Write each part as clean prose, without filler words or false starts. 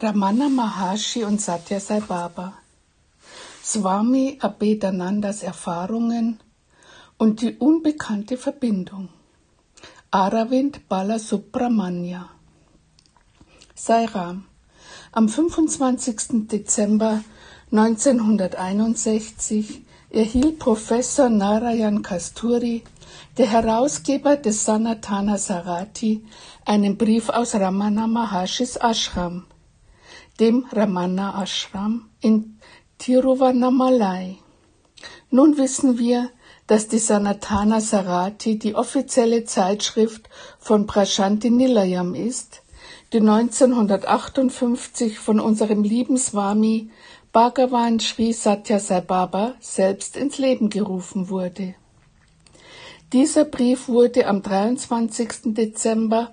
Ramana Maharshi und Satya Sai Baba, Swami Abhedanandas Erfahrungen und die unbekannte Verbindung. Aravind Balasubramanya. Sai Ram. Am 25. Dezember 1961 erhielt Professor Narayan Kasturi, der Herausgeber des Sanatana Sarati, einen Brief aus Ramana Maharshis Ashram, dem Ramana Ashram in Tiruvannamalai. Nun wissen wir, dass die Sanatana Sarati die offizielle Zeitschrift von Prashanthi Nilayam ist, die 1958 von unserem lieben Swami Bhagavan Sri Satya Sai Baba selbst ins Leben gerufen wurde. Dieser Brief wurde am 23. Dezember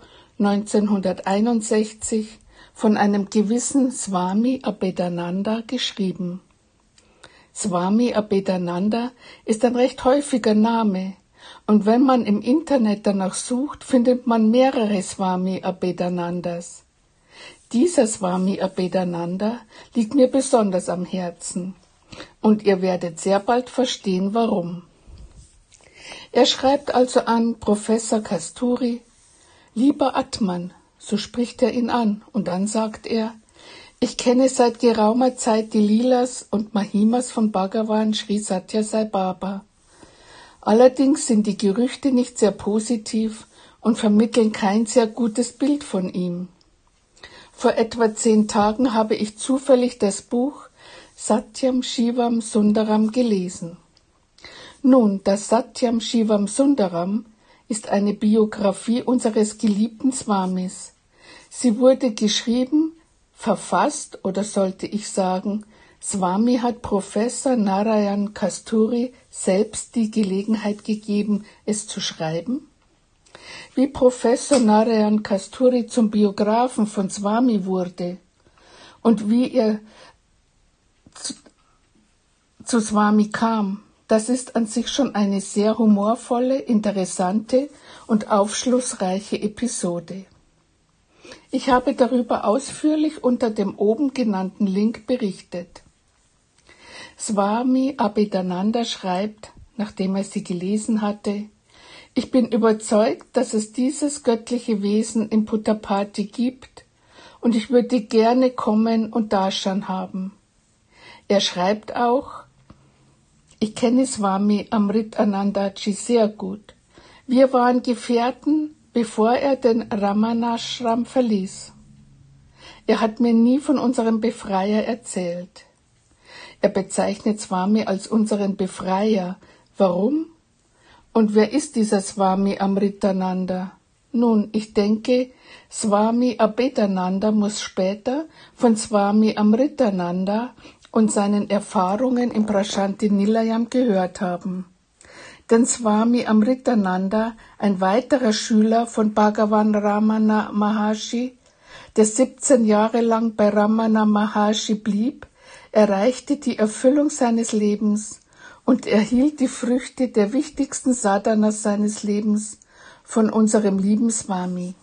1961 von einem gewissen Swami Abhedananda geschrieben. Swami Abhedananda ist ein recht häufiger Name, und wenn man im Internet danach sucht, findet man mehrere Swami Abhedanandas. Dieser Swami Abhedananda liegt mir besonders am Herzen, und ihr werdet sehr bald verstehen, warum. Er schreibt also an Professor Kasturi: Lieber Atman, so spricht er ihn an, und dann sagt er: Ich kenne seit geraumer Zeit die Lilas und Mahimas von Bhagavan Sri Satya Sai Baba. Allerdings sind die Gerüchte nicht sehr positiv und vermitteln kein sehr gutes Bild von ihm. Vor etwa 10 Tagen habe ich zufällig das Buch Satyam Shivam Sundaram gelesen. Nun, das Satyam Shivam Sundaram ist eine Biografie unseres geliebten Swamis. Sie wurde geschrieben, verfasst, oder sollte ich sagen, Swami hat Professor Narayan Kasturi selbst die Gelegenheit gegeben, es zu schreiben. Wie Professor Narayan Kasturi zum Biografen von Swami wurde und wie er zu Swami kam, das ist an sich schon eine sehr humorvolle, interessante und aufschlussreiche Episode. Ich habe darüber ausführlich unter dem oben genannten Link berichtet. Swami Abhedananda schreibt, nachdem er sie gelesen hatte: Ich bin überzeugt, dass es dieses göttliche Wesen im Puttapati gibt, und ich würde gerne kommen und Darshan haben. Er schreibt auch: Ich kenne Swami Amritanandaji sehr gut. Wir waren Gefährten, bevor er den Ramanashram verließ. Er hat mir nie von unserem Befreier erzählt. Er bezeichnet Swami als unseren Befreier. Warum? Und wer ist dieser Swami Amritananda? Nun, ich denke, Swami Abhedananda muss später von Swami Amritananda und seinen Erfahrungen im Prashanthi Nilayam gehört haben. Denn Swami Amritananda, ein weiterer Schüler von Bhagavan Ramana Maharshi, der 17 Jahre lang bei Ramana Maharshi blieb, erreichte die Erfüllung seines Lebens und erhielt die Früchte der wichtigsten Sadhanas seines Lebens von unserem lieben Swami.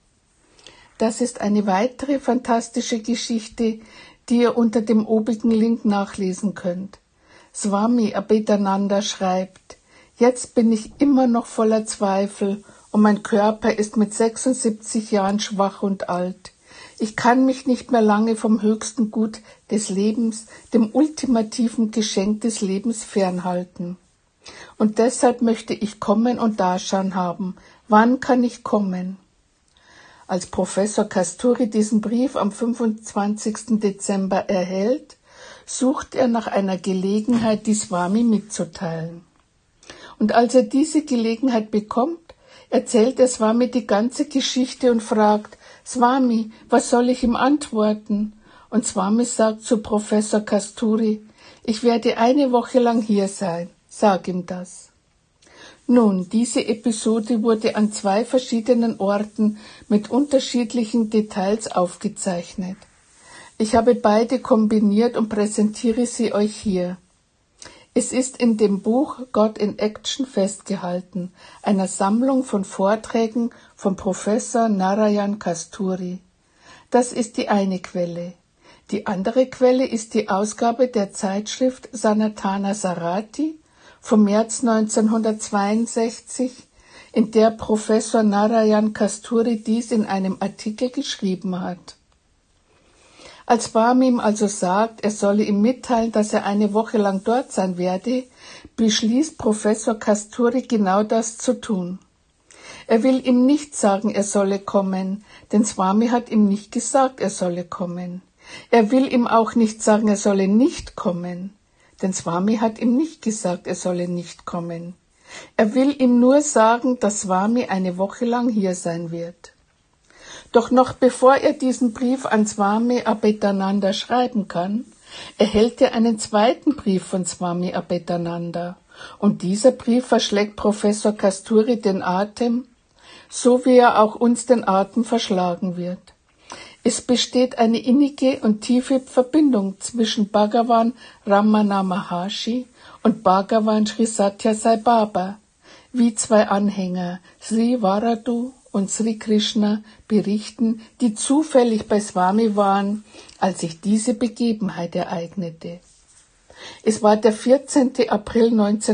Das ist eine weitere fantastische Geschichte, die ihr unter dem obigen Link nachlesen könnt. Swami Abhedananda schreibt: Jetzt bin ich immer noch voller Zweifel und mein Körper ist mit 76 Jahren schwach und alt. Ich kann mich nicht mehr lange vom höchsten Gut des Lebens, dem ultimativen Geschenk des Lebens, fernhalten. Und deshalb möchte ich kommen und Darshan haben. Wann kann ich kommen? Als Professor Kasturi diesen Brief am 25. Dezember erhält, sucht er nach einer Gelegenheit, die Swami mitzuteilen. Und als er diese Gelegenheit bekommt, erzählt der Swami die ganze Geschichte und fragt: Swami, was soll ich ihm antworten? Und Swami sagt zu Professor Kasturi: Ich werde eine Woche lang hier sein. Sag ihm das. Nun, diese Episode wurde an 2 verschiedenen Orten mit unterschiedlichen Details aufgezeichnet. Ich habe beide kombiniert und präsentiere sie euch hier. Es ist in dem Buch God in Action festgehalten, einer Sammlung von Vorträgen von Professor Narayan Kasturi. Das ist die eine Quelle. Die andere Quelle ist die Ausgabe der Zeitschrift Sanatana Sarati vom März 1962, in der Professor Narayan Kasturi dies in einem Artikel geschrieben hat. Als Swami ihm also sagt, er solle ihm mitteilen, dass er eine Woche lang dort sein werde, beschließt Professor Kasturi genau das zu tun. Er will ihm nicht sagen, er solle kommen, denn Swami hat ihm nicht gesagt, er solle kommen. Er will ihm auch nicht sagen, er solle nicht kommen, denn Swami hat ihm nicht gesagt, er solle nicht kommen. Er will ihm nur sagen, dass Swami eine Woche lang hier sein wird. Doch noch bevor er diesen Brief an Swami Abhedananda schreiben kann, erhält er einen zweiten Brief von Swami Abhedananda. Und dieser Brief verschlägt Professor Kasturi den Atem, so wie er auch uns den Atem verschlagen wird. Es besteht eine innige und tiefe Verbindung zwischen Bhagavan Ramana Maharshi und Bhagavan Sri Satya Sai Baba, wie zwei Anhänger, Sri Varadu und Sri Krishna, berichten, die zufällig bei Swami waren, als sich diese Begebenheit ereignete. Es war der 14. April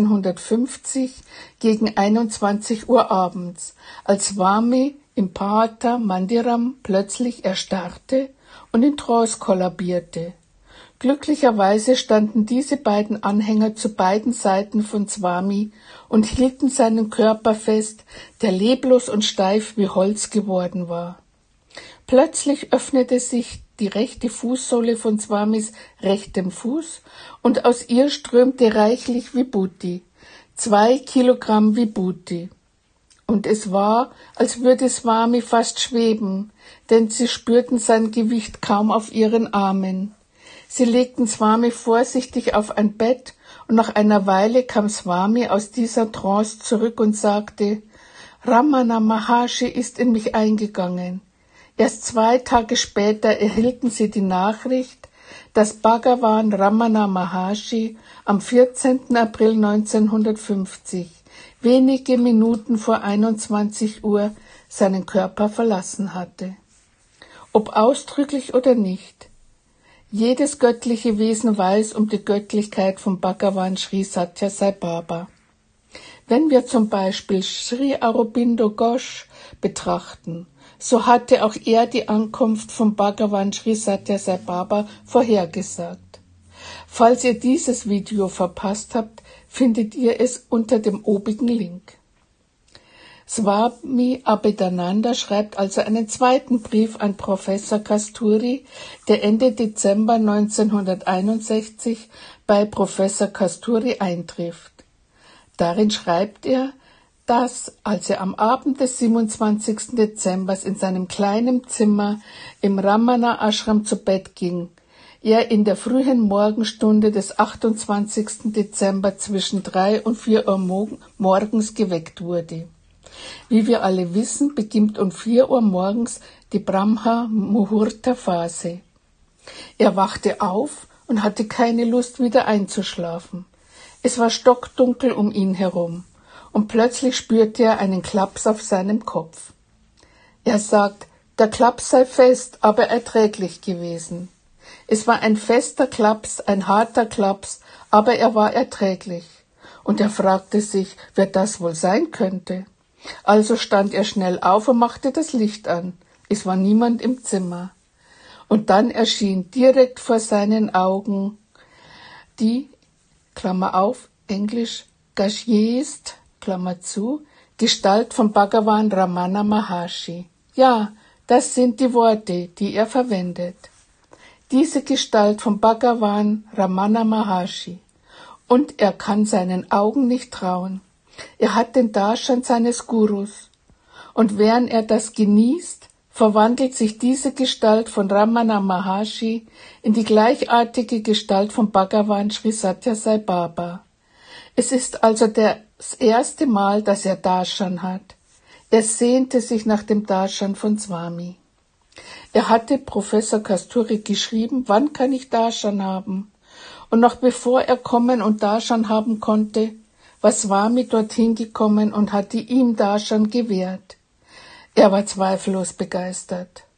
1950 gegen 21 Uhr abends, als Swami im Pata Mandiram plötzlich erstarrte und in Trance kollabierte. Glücklicherweise standen diese beiden Anhänger zu beiden Seiten von Swami und hielten seinen Körper fest, der leblos und steif wie Holz geworden war. Plötzlich öffnete sich die rechte Fußsohle von Swamis rechtem Fuß und aus ihr strömte reichlich Vibhuti, 2 Kilogramm Vibhuti. Und es war, als würde Swami fast schweben, denn sie spürten sein Gewicht kaum auf ihren Armen. Sie legten Swami vorsichtig auf ein Bett und nach einer Weile kam Swami aus dieser Trance zurück und sagte, Ramana Maharshi ist in mich eingegangen. Erst 2 Tage später erhielten sie die Nachricht, dass Bhagavan Ramana Maharshi am 14. April 1950, wenige Minuten vor 21 Uhr, seinen Körper verlassen hatte. Ob ausdrücklich oder nicht, jedes göttliche Wesen weiß um die Göttlichkeit von Bhagavan Sri Satya Sai Baba. Wenn wir zum Beispiel Sri Aurobindo Ghosh betrachten, so hatte auch er die Ankunft von Bhagavan Sri Satya Sai Baba vorhergesagt. Falls ihr dieses Video verpasst habt, findet ihr es unter dem obigen Link. Swami Abhedananda schreibt also einen zweiten Brief an Professor Kasturi, der Ende Dezember 1961 bei Professor Kasturi eintrifft. Darin schreibt er, dass, als er am Abend des 27. Dezember in seinem kleinen Zimmer im Ramana Ashram zu Bett ging, er in der frühen Morgenstunde des 28. Dezember zwischen 3 und 4 Uhr morgens geweckt wurde. Wie wir alle wissen, beginnt um 4 Uhr morgens die Brahma-Muhurta-Phase. Er wachte auf und hatte keine Lust, wieder einzuschlafen. Es war stockdunkel um ihn herum und plötzlich spürte er einen Klaps auf seinem Kopf. Er sagt, der Klaps sei fest, aber erträglich gewesen. Es war ein fester Klaps, ein harter Klaps, aber er war erträglich. Und er fragte sich, wer das wohl sein könnte. Also stand er schnell auf und machte das Licht an. Es war niemand im Zimmer. Und dann erschien direkt vor seinen Augen die, Klammer auf, Englisch, Gashyeest, Klammer zu, Gestalt von Bhagavan Ramana Maharshi. Ja, das sind die Worte, die er verwendet. Diese Gestalt von Bhagavan Ramana Maharshi. Und er kann seinen Augen nicht trauen. Er hat den Darshan seines Gurus. Und während er das genießt, verwandelt sich diese Gestalt von Ramana Maharshi in die gleichartige Gestalt von Bhagavan Sri Satya Sai Baba. Es ist also das erste Mal, dass er Darshan hat. Er sehnte sich nach dem Darshan von Swami. Er hatte Professor Kasturi geschrieben, wann kann ich Darshan haben? Und noch bevor er kommen und Darshan haben konnte, war Swami dorthin gekommen und hatte ihm Darshan gewährt. Er war zweifellos begeistert.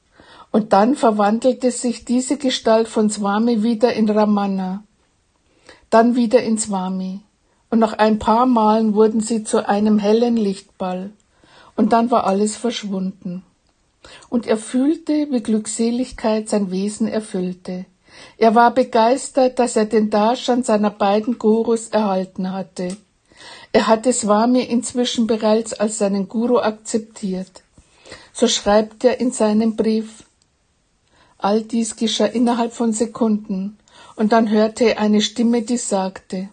Und dann verwandelte sich diese Gestalt von Swami wieder in Ramana, dann wieder in Swami. Und nach ein paar Malen wurden sie zu einem hellen Lichtball. Und dann war alles verschwunden. Und er fühlte, wie Glückseligkeit sein Wesen erfüllte. Er war begeistert, dass er den Darshan seiner beiden Gurus erhalten hatte. Er hatte Swami inzwischen bereits als seinen Guru akzeptiert. So schreibt er in seinem Brief: All dies geschah innerhalb von Sekunden, und dann hörte er eine Stimme, die sagte: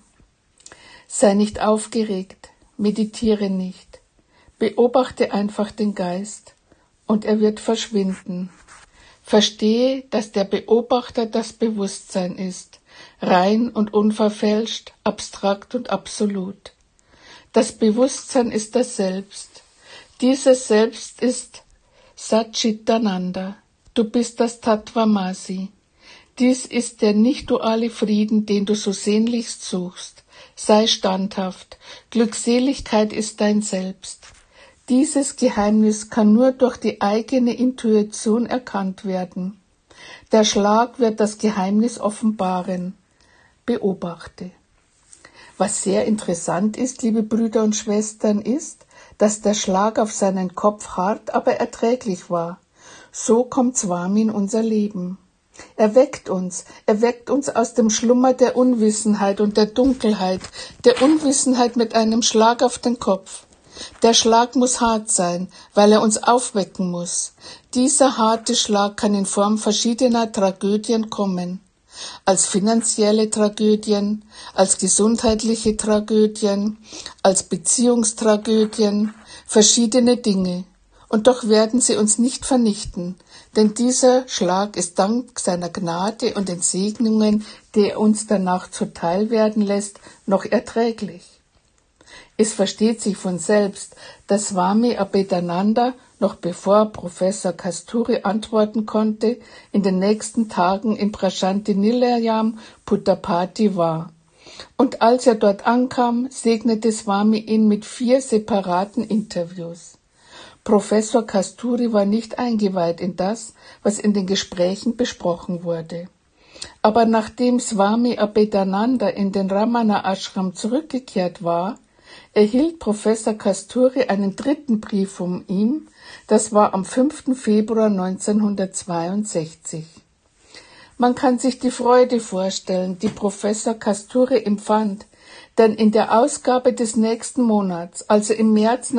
Sei nicht aufgeregt, meditiere nicht, beobachte einfach den Geist, und er wird verschwinden. Verstehe, dass der Beobachter das Bewusstsein ist, rein und unverfälscht, abstrakt und absolut. Das Bewusstsein ist das Selbst. Dieses Selbst ist Satchitananda. Du bist das Tattvamasi. Dies ist der nicht-duale Frieden, den du so sehnlichst suchst. Sei standhaft. Glückseligkeit ist dein Selbst. Dieses Geheimnis kann nur durch die eigene Intuition erkannt werden. Der Schlag wird das Geheimnis offenbaren. Beobachte. Was sehr interessant ist, liebe Brüder und Schwestern, ist, dass der Schlag auf seinen Kopf hart, aber erträglich war. So kommt Swami in unser Leben. Er weckt uns aus dem Schlummer der Unwissenheit und der Dunkelheit, der Unwissenheit mit einem Schlag auf den Kopf. Der Schlag muss hart sein, weil er uns aufwecken muss. Dieser harte Schlag kann in Form verschiedener Tragödien kommen. Als finanzielle Tragödien, als gesundheitliche Tragödien, als Beziehungstragödien, verschiedene Dinge. Und doch werden sie uns nicht vernichten, denn dieser Schlag ist dank seiner Gnade und den Segnungen, die er uns danach zuteil werden lässt, noch erträglich. Es versteht sich von selbst, dass Swami Abhedananda, noch bevor Professor Kasturi antworten konnte, in den nächsten Tagen in Prasanthi Nilayam Puttapati war. Und als er dort ankam, segnete Swami ihn mit 4 separaten Interviews. Professor Kasturi war nicht eingeweiht in das, was in den Gesprächen besprochen wurde. Aber nachdem Swami Abhedananda in den Ramana Ashram zurückgekehrt war, erhielt Professor Kasturi einen 3. Brief von ihm, das war am 5. Februar 1962. Man kann sich die Freude vorstellen, die Professor Kasturi empfand, denn in der Ausgabe des nächsten Monats, also im März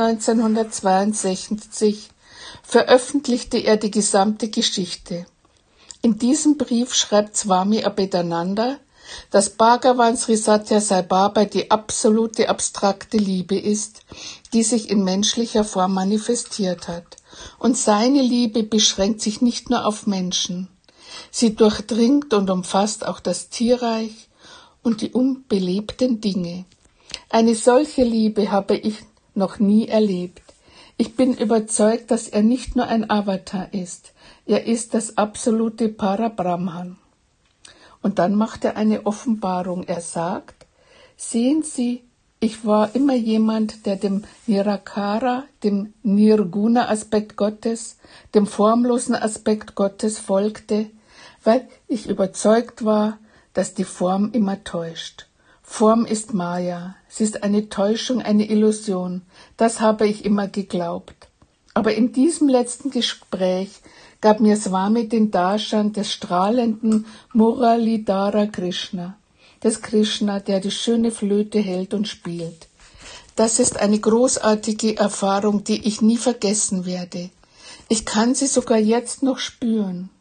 1962, veröffentlichte er die gesamte Geschichte. In diesem Brief schreibt Swami Abhedananda, dass Bhagavan Sri Satya Sai Baba die absolute abstrakte Liebe ist, die sich in menschlicher Form manifestiert hat. Und seine Liebe beschränkt sich nicht nur auf Menschen. Sie durchdringt und umfasst auch das Tierreich und die unbelebten Dinge. Eine solche Liebe habe ich noch nie erlebt. Ich bin überzeugt, dass er nicht nur ein Avatar ist. Er ist das absolute Parabrahman. Und dann macht er eine Offenbarung. Er sagt: Sehen Sie, ich war immer jemand, der dem Nirakara, dem Nirguna-Aspekt Gottes, dem formlosen Aspekt Gottes folgte, weil ich überzeugt war, dass die Form immer täuscht. Form ist Maya, sie ist eine Täuschung, eine Illusion. Das habe ich immer geglaubt. Aber in diesem letzten Gespräch gab mir Swami den Darshan des strahlenden Muralidhara Krishna, des Krishna, der die schöne Flöte hält und spielt. Das ist eine großartige Erfahrung, die ich nie vergessen werde. Ich kann sie sogar jetzt noch spüren.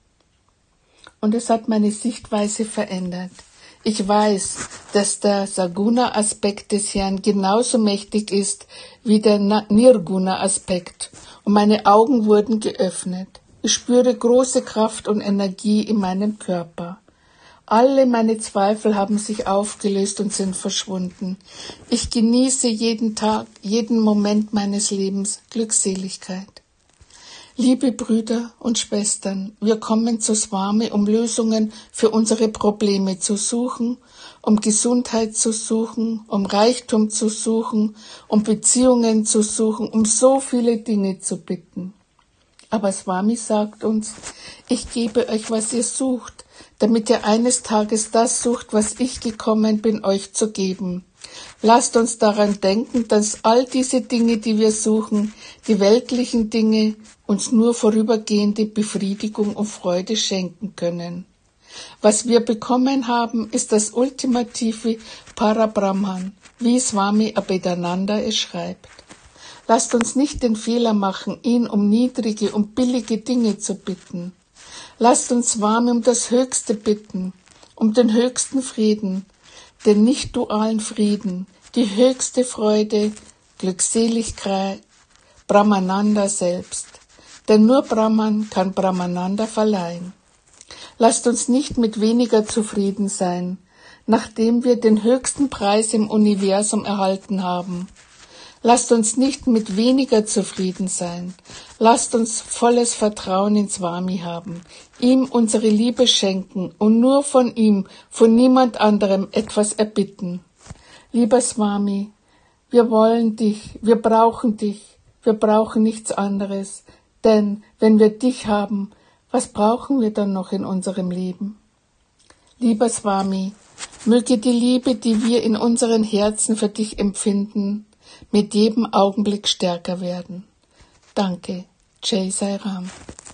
Und es hat meine Sichtweise verändert. Ich weiß, dass der Saguna-Aspekt des Herrn genauso mächtig ist wie der Nirguna-Aspekt, und meine Augen wurden geöffnet. Ich spüre große Kraft und Energie in meinem Körper. Alle meine Zweifel haben sich aufgelöst und sind verschwunden. Ich genieße jeden Tag, jeden Moment meines Lebens Glückseligkeit. Liebe Brüder und Schwestern, wir kommen zu Swami, um Lösungen für unsere Probleme zu suchen, um Gesundheit zu suchen, um Reichtum zu suchen, um Beziehungen zu suchen, um so viele Dinge zu bitten. Aber Swami sagt uns, ich gebe euch, was ihr sucht, damit ihr eines Tages das sucht, was ich gekommen bin, euch zu geben. Lasst uns daran denken, dass all diese Dinge, die wir suchen, die weltlichen Dinge, uns nur vorübergehende Befriedigung und Freude schenken können. Was wir bekommen haben, ist das ultimative Parabrahman, wie Swami Abhedananda es schreibt. Lasst uns nicht den Fehler machen, ihn um niedrige und billige Dinge zu bitten. Lasst uns Swami um das Höchste bitten, um den höchsten Frieden, den nicht dualen Frieden, die höchste Freude, Glückseligkeit, Brahmananda selbst. Denn nur Brahman kann Brahmananda verleihen. Lasst uns nicht mit weniger zufrieden sein, nachdem wir den höchsten Preis im Universum erhalten haben. Lasst uns nicht mit weniger zufrieden sein. Lasst uns volles Vertrauen in Swami haben, ihm unsere Liebe schenken und nur von ihm, von niemand anderem etwas erbitten. Lieber Swami, wir wollen dich, wir brauchen nichts anderes, denn wenn wir dich haben, was brauchen wir dann noch in unserem Leben? Lieber Swami, möge die Liebe, die wir in unseren Herzen für dich empfinden, mit jedem Augenblick stärker werden. Danke. Jai Sai Ram.